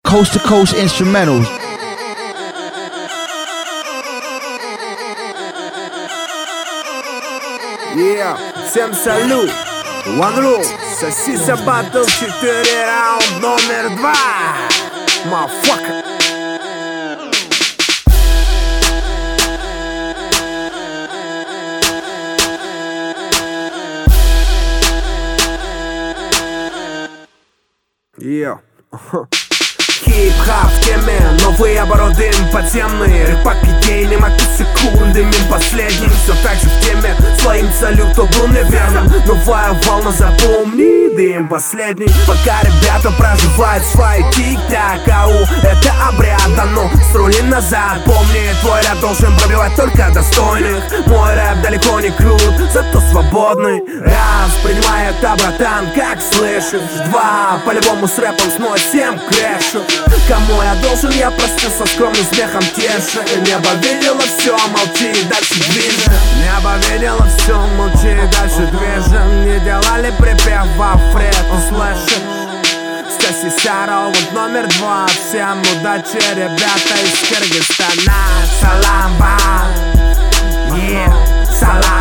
coast to coast instrumentals. Yeah, всем салют. One Rule, Сосиса Батл, 4 раунд номер 2. Motherfucker. Yeah. Хип-хап в теме, новые обороты подземные. Рэп идейный, маки секунды, мин последний. Все так же в теме, своим салютом был неверным. Новая волна, запомни, дым последний. Пока ребята проживают свои тик-так, ау, это обряд, а ну, струли назад. Помни, твой рэп должен пробивать только достойных. Мой рэп далеко не крут, зато свободный. Раз, принимай это, братан, как слышишь. Два, по-любому с рэпом снова 7 крэшу. Кому я должен, я простил со скромным смехом тешу. Небо видело все, молчи и дальше движем. Небо видело все, молчи и дальше движем. Не делали припевов, Фред, ты слышишь? Стаси Саров, вот номер 2. Всем удачи, ребята из Кыргызстана. Салам вам, yeah, салам.